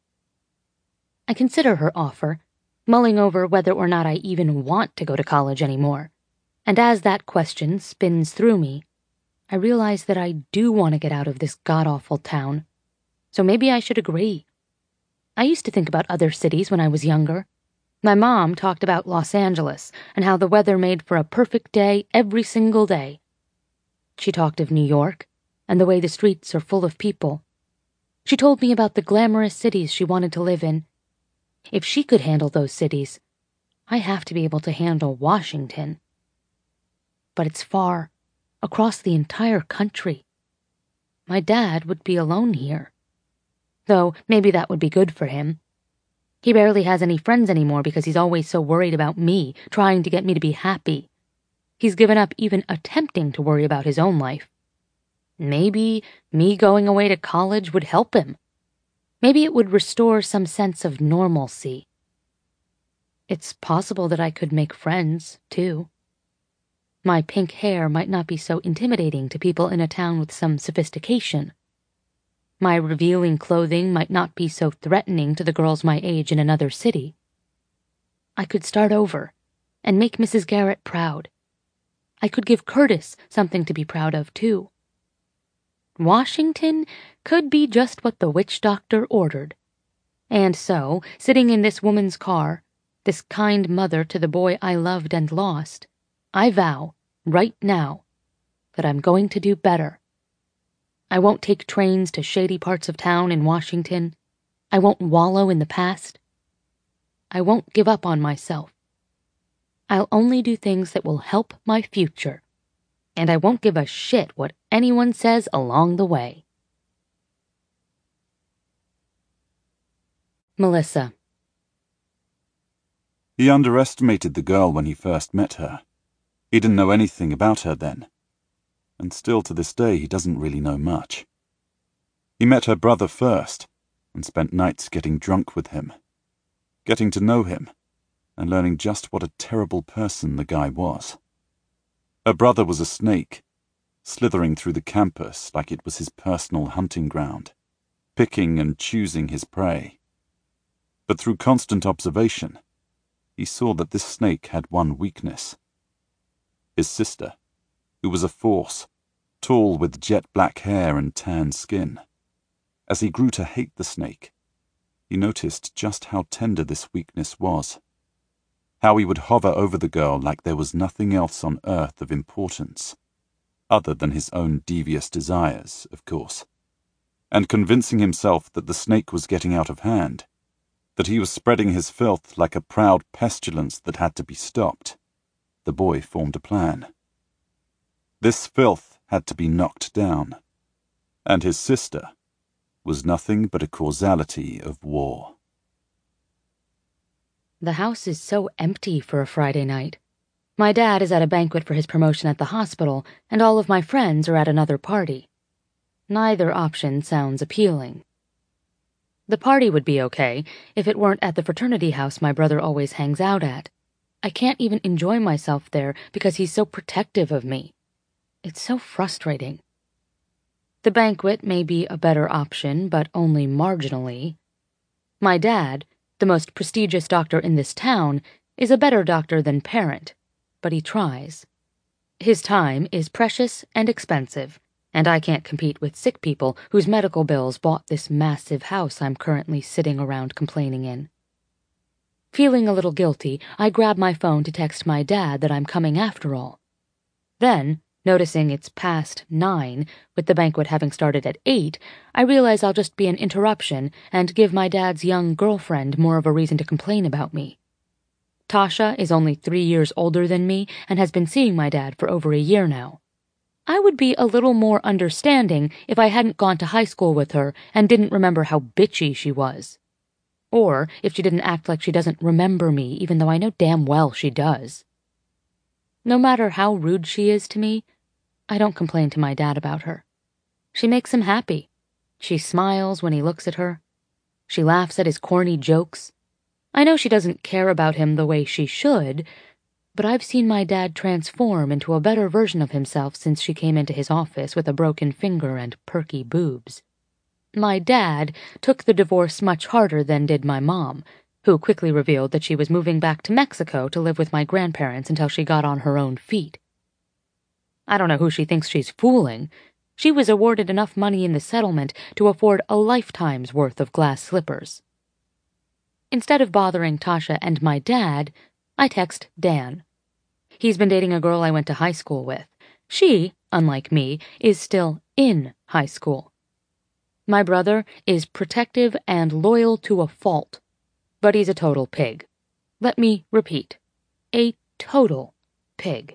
I consider her offer, mulling over whether or not I even want to go to college anymore. And as that question spins through me, I realize that I do want to get out of this god-awful town. So maybe I should agree. I used to think about other cities when I was younger. My mom talked about Los Angeles and how the weather made for a perfect day every single day. She talked of New York and the way the streets are full of people. She told me about the glamorous cities she wanted to live in. If she could handle those cities, I have to be able to handle Washington. But it's far, across the entire country. My dad would be alone here. Though maybe that would be good for him. He barely has any friends anymore because he's always so worried about me, trying to get me to be happy. He's given up even attempting to worry about his own life. Maybe me going away to college would help him. Maybe it would restore some sense of normalcy. It's possible that I could make friends, too. My pink hair might not be so intimidating to people in a town with some sophistication. My revealing clothing might not be so threatening to the girls my age in another city. I could start over and make Mrs. Garrett proud. I could give Curtis something to be proud of, too. Washington could be just what the witch doctor ordered. And so, sitting in this woman's car, this kind mother to the boy I loved and lost, I vow, right now, that I'm going to do better. I won't take trains to shady parts of town in Washington. I won't wallow in the past. I won't give up on myself. I'll only do things that will help my future. And I won't give a shit what anyone says along the way. Melissa. He underestimated the girl when he first met her. He didn't know anything about her then. And still to this day he doesn't really know much. He met her brother first, and spent nights getting drunk with him, getting to know him, and learning just what a terrible person the guy was. Her brother was a snake, slithering through the campus like it was his personal hunting ground, picking and choosing his prey. But through constant observation, he saw that this snake had one weakness. His sister, who was a force, tall with jet black hair and tan skin. As he grew to hate the snake, he noticed just how tender this weakness was. How he would hover over the girl like there was nothing else on earth of importance, other than his own devious desires, of course. And convincing himself that the snake was getting out of hand, that he was spreading his filth like a proud pestilence that had to be stopped, the boy formed a plan. This filth had to be knocked down, and his sister was nothing but a causality of war. The house is so empty for a Friday night. My dad is at a banquet for his promotion at the hospital, and all of my friends are at another party. Neither option sounds appealing. The party would be okay if it weren't at the fraternity house my brother always hangs out at. I can't even enjoy myself there because he's so protective of me. It's so frustrating. The banquet may be a better option, but only marginally. My dad, the most prestigious doctor in this town, is a better doctor than Parent, but he tries. His time is precious and expensive, and I can't compete with sick people whose medical bills bought this massive house I'm currently sitting around complaining in. Feeling a little guilty, I grab my phone to text my dad that I'm coming after all. Then, noticing it's past 9, with the banquet having started at 8, I realize I'll just be an interruption and give my dad's young girlfriend more of a reason to complain about me. Tasha is only 3 years older than me and has been seeing my dad for over a year now. I would be a little more understanding if I hadn't gone to high school with her and didn't remember how bitchy she was. Or if she didn't act like she doesn't remember me, even though I know damn well she does. No matter how rude she is to me, I don't complain to my dad about her. She makes him happy. She smiles when he looks at her. She laughs at his corny jokes. I know she doesn't care about him the way she should, but I've seen my dad transform into a better version of himself since she came into his office with a broken finger and perky boobs. My dad took the divorce much harder than did my mom, who quickly revealed that she was moving back to Mexico to live with my grandparents until she got on her own feet. I don't know who she thinks she's fooling. She was awarded enough money in the settlement to afford a lifetime's worth of glass slippers. Instead of bothering Tasha and my dad, I text Dan. He's been dating a girl I went to high school with. She, unlike me, is still in high school. My brother is protective and loyal to a fault, but he's a total pig. Let me repeat, a total pig.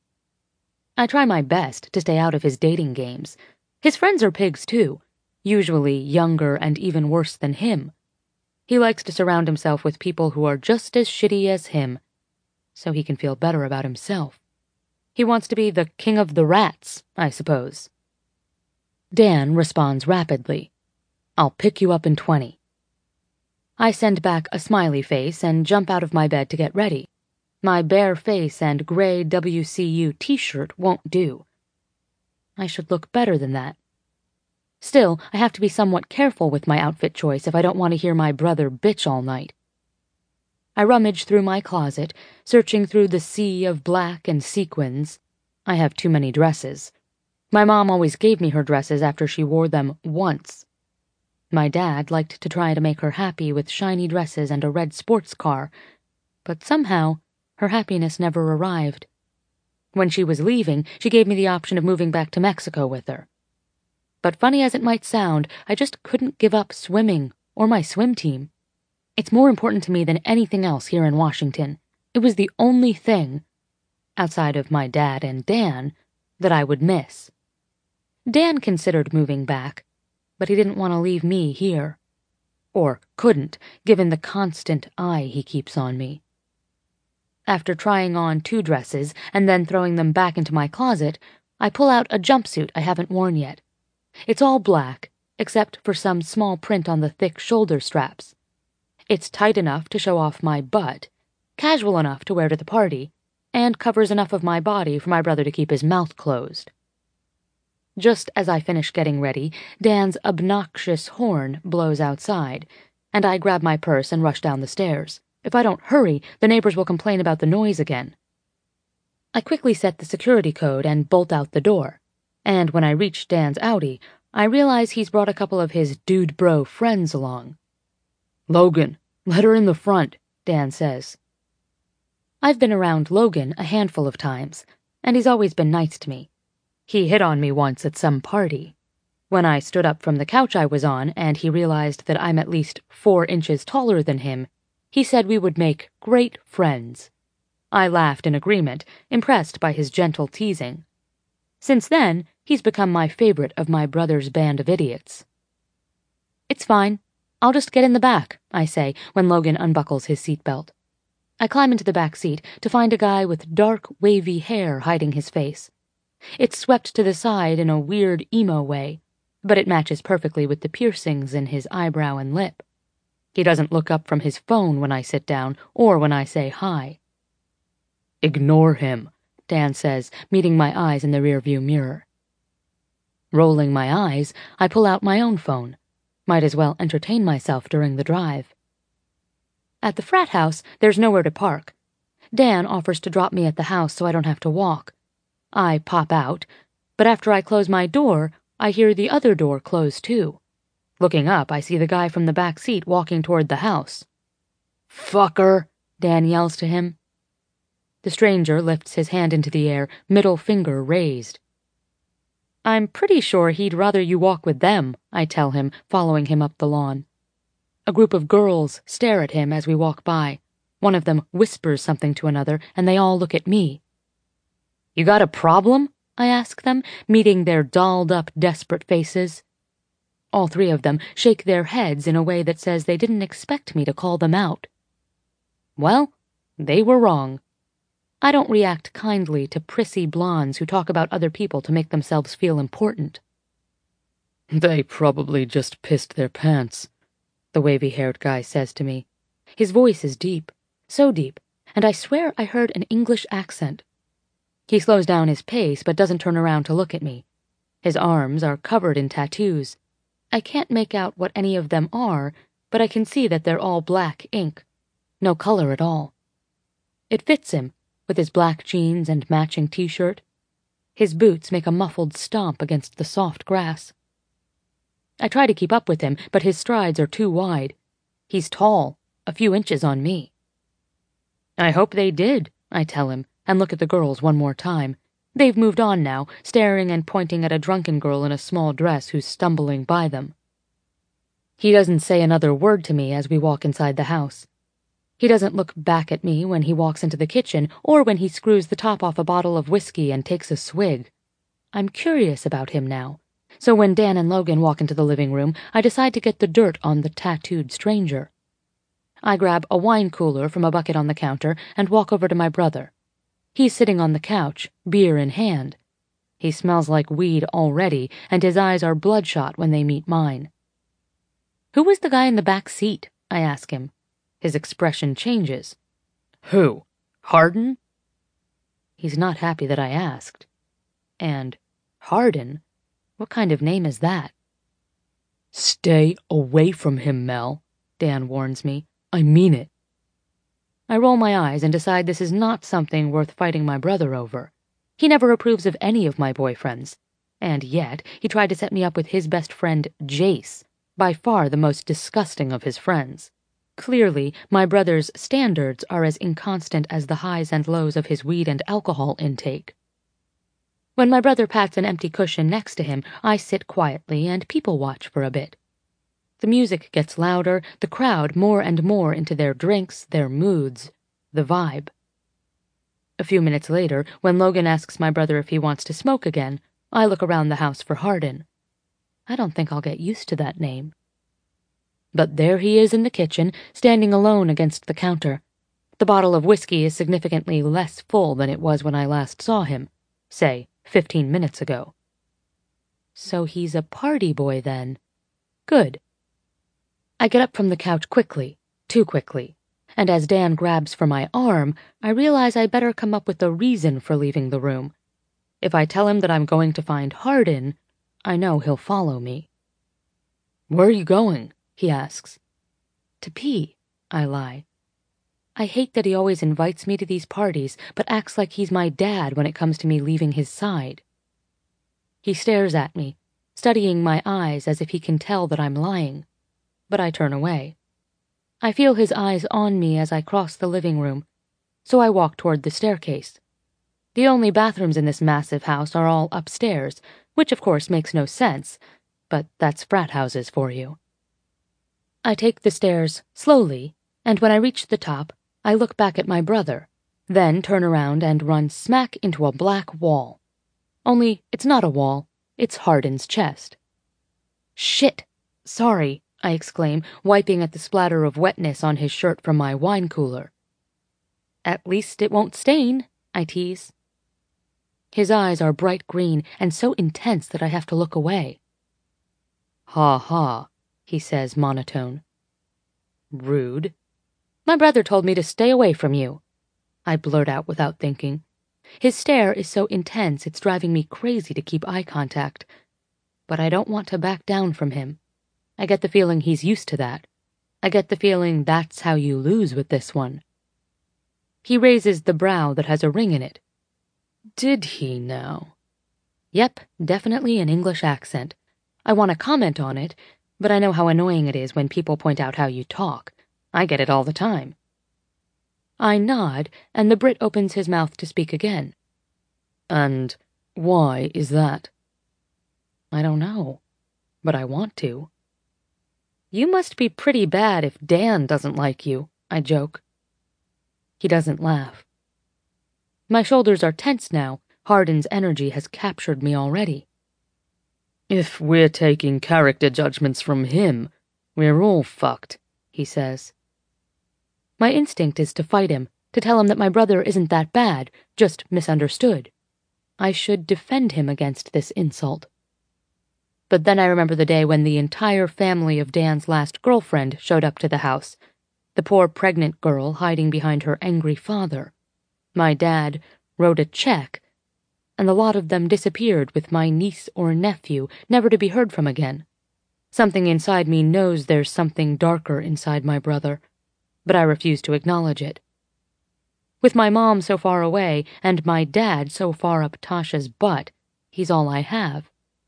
I try my best to stay out of his dating games. His friends are pigs too, usually younger and even worse than him. He likes to surround himself with people who are just as shitty as him, so he can feel better about himself. He wants to be the king of the rats, I suppose. Dan responds rapidly. I'll pick you up in 20. I send back a smiley face and jump out of my bed to get ready. My bare face and gray WCU t-shirt won't do. I should look better than that. Still, I have to be somewhat careful with my outfit choice if I don't want to hear my brother bitch all night. I rummage through my closet, searching through the sea of black and sequins. I have too many dresses. My mom always gave me her dresses after she wore them once. My dad liked to try to make her happy with shiny dresses and a red sports car, but somehow her happiness never arrived. When she was leaving, she gave me the option of moving back to Mexico with her. But funny as it might sound, I just couldn't give up swimming or my swim team. It's more important to me than anything else here in Washington. It was the only thing, outside of my dad and Dan, that I would miss. Dan considered moving back, but he didn't want to leave me here. Or couldn't, given the constant eye he keeps on me. After trying on 2 dresses and then throwing them back into my closet, I pull out a jumpsuit I haven't worn yet. It's all black, except for some small print on the thick shoulder straps. It's tight enough to show off my butt, casual enough to wear to the party, and covers enough of my body for my brother to keep his mouth closed. Just as I finish getting ready, Dan's obnoxious horn blows outside, and I grab my purse and rush down the stairs. If I don't hurry, the neighbors will complain about the noise again. I quickly set the security code and bolt out the door, and when I reach Dan's Audi, I realize he's brought a couple of his dude bro friends along. "Logan, let her in the front," Dan says. I've been around Logan a handful of times, and he's always been nice to me. He hit on me once at some party. When I stood up from the couch I was on and he realized that I'm at least 4 inches taller than him, he said we would make great friends. I laughed in agreement, impressed by his gentle teasing. Since then, he's become my favorite of my brother's band of idiots. "It's fine. I'll just get in the back," I say when Logan unbuckles his seatbelt. I climb into the back seat to find a guy with dark, wavy hair hiding his face. It's swept to the side in a weird emo way, but it matches perfectly with the piercings in his eyebrow and lip. He doesn't look up from his phone when I sit down or when I say hi. "Ignore him," Dan says, meeting my eyes in the rearview mirror. Rolling my eyes, I pull out my own phone. Might as well entertain myself during the drive. At the frat house, there's nowhere to park. Dan offers to drop me at the house so I don't have to walk. I pop out, but after I close my door, I hear the other door close too. Looking up, I see the guy from the back seat walking toward the house. "Fucker," Dan yells to him. The stranger lifts his hand into the air, middle finger raised. "I'm pretty sure he'd rather you walk with them," I tell him, following him up the lawn. A group of girls stare at him as we walk by. One of them whispers something to another, and they all look at me. "You got a problem?" I ask them, meeting their dolled-up, desperate faces. All 3 of them shake their heads in a way that says they didn't expect me to call them out. Well, they were wrong. I don't react kindly to prissy blondes who talk about other people to make themselves feel important. "They probably just pissed their pants," the wavy-haired guy says to me. His voice is deep, so deep, and I swear I heard an English accent. He slows down his pace but doesn't turn around to look at me. His arms are covered in tattoos. I can't make out what any of them are, but I can see that they're all black ink. No color at all. It fits him, with his black jeans and matching t-shirt. His boots make a muffled stomp against the soft grass. I try to keep up with him, but his strides are too wide. He's tall, a few inches on me. "I hope they did," I tell him, and look at the girls one more time. They've moved on now, staring and pointing at a drunken girl in a small dress who's stumbling by them. He doesn't say another word to me as we walk inside the house. He doesn't look back at me when he walks into the kitchen or when he screws the top off a bottle of whiskey and takes a swig. I'm curious about him now, so when Dan and Logan walk into the living room, I decide to get the dirt on the tattooed stranger. I grab a wine cooler from a bucket on the counter and walk over to my brother. He's sitting on the couch, beer in hand. He smells like weed already, and his eyes are bloodshot when they meet mine. "Who was the guy in the back seat?" I ask him. His expression changes. "Who? Hardin?" He's not happy that I asked. And Hardin? What kind of name is that? "Stay away from him, Mel," Dan warns me. "I mean it." I roll my eyes and decide this is not something worth fighting my brother over. He never approves of any of my boyfriends. And yet, he tried to set me up with his best friend, Jace, by far the most disgusting of his friends. Clearly, my brother's standards are as inconstant as the highs and lows of his weed and alcohol intake. When my brother pats an empty cushion next to him, I sit quietly and people watch for a bit. The music gets louder, the crowd more and more into their drinks, their moods, the vibe. A few minutes later, when Logan asks my brother if he wants to smoke again, I look around the house for Hardin. I don't think I'll get used to that name. But there he is in the kitchen, standing alone against the counter. The bottle of whiskey is significantly less full than it was when I last saw him, say, 15 minutes ago. So he's a party boy then. Good. I get up from the couch quickly, too quickly. and as Dan grabs for my arm, I realize I better come up with a reason for leaving the room. If I tell him that I'm going to find Hardin, I know he'll follow me. "Where are you going?" he asks. "To pee," I lie. I hate that he always invites me to these parties, but acts like he's my dad when it comes to me leaving his side. He stares at me, studying my eyes as if he can tell that I'm lying, but I turn away. I feel his eyes on me as I cross the living room, so I walk toward the staircase. The only bathrooms in this massive house are all upstairs, which of course makes no sense, but that's frat houses for you. I take the stairs slowly, and when I reach the top, I look back at my brother, then turn around and run smack into a black wall. Only it's not a wall, it's Hardin's chest. "Shit! Sorry," I exclaim, wiping at the splatter of wetness on his shirt from my wine cooler. "At least it won't stain," I tease. His eyes are bright green and so intense that I have to look away. "Ha ha," he says monotone. "Rude. My brother told me to stay away from you," I blurt out without thinking. His stare is so intense it's driving me crazy to keep eye contact. But I don't want to back down from him. I get the feeling he's used to that. I get the feeling that's how you lose with this one. He raises the brow that has a ring in it. "Did he now?" Yep, definitely an English accent. I want to comment on it, but I know how annoying it is when people point out how you talk. I get it all the time. I nod, and the Brit opens his mouth to speak again. "And why is that?" I don't know, but I want to. "You must be pretty bad if Dan doesn't like you," I joke. He doesn't laugh. My shoulders are tense now. Hardin's energy has captured me already. "If we're taking character judgments from him, we're all fucked," he says. My instinct is to fight him, to tell him that my brother isn't that bad, just misunderstood. I should defend him against this insult. But then I remember the day when the entire family of Dan's last girlfriend showed up to the house, the poor pregnant girl hiding behind her angry father. My dad wrote a check, and the lot of them disappeared with my niece or nephew, never to be heard from again. Something inside me knows there's something darker inside my brother, but I refuse to acknowledge it. With my mom so far away and my dad so far up Tasha's butt, he's all I have.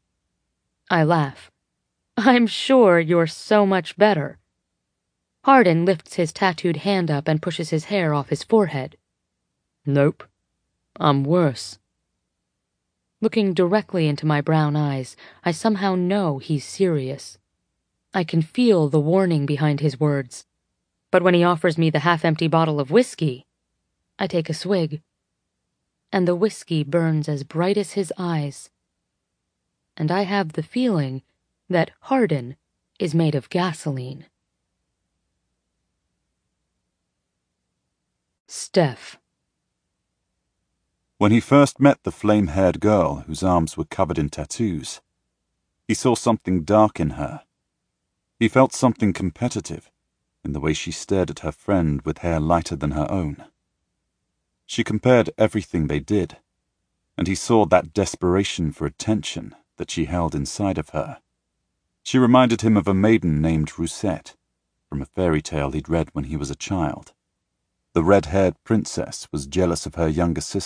I laugh. "I'm sure you're so much better." Hardin lifts his tattooed hand up and pushes his hair off his forehead. "Nope, I'm worse." Looking directly into my brown eyes, I somehow know he's serious. I can feel the warning behind his words. But when he offers me the half-empty bottle of whiskey, I take a swig, and the whiskey burns as bright as his eyes. And I have the feeling that Hardin is made of gasoline. Steph. When he first met the flame-haired girl whose arms were covered in tattoos, he saw something dark in her. He felt something competitive in the way she stared at her friend with hair lighter than her own. She compared everything they did, and he saw that desperation for attention that she held inside of her. She reminded him of a maiden named Roussette, from a fairy tale he'd read when he was a child. The red-haired princess was jealous of her younger sister,